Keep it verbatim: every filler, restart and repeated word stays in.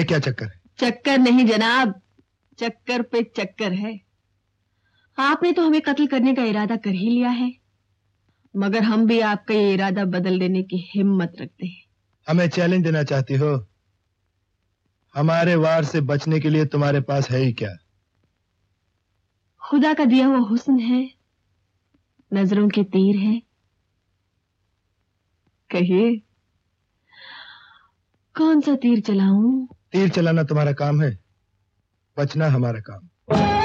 ये क्या चक्कर है? चक्कर नहीं जनाब, चक्कर पे चक्कर है। आपने तो हमें कत्ल करने का इरादा कर ही लिया है, मगर हम भी आपका ये इरादा बदल देने की हिम्मत रखते हैं। हमें चैलेंज देना चाहती हो? हमारे वार से बचने के लिए तुम्हारे पास है ही क्या? खुदा का दिया हुआ हुस्न है, नजरों के तीर है। कहिए, कौन सा तीर चलाऊं? तीर चलाना तुम्हारा काम है, बचना हमारा काम।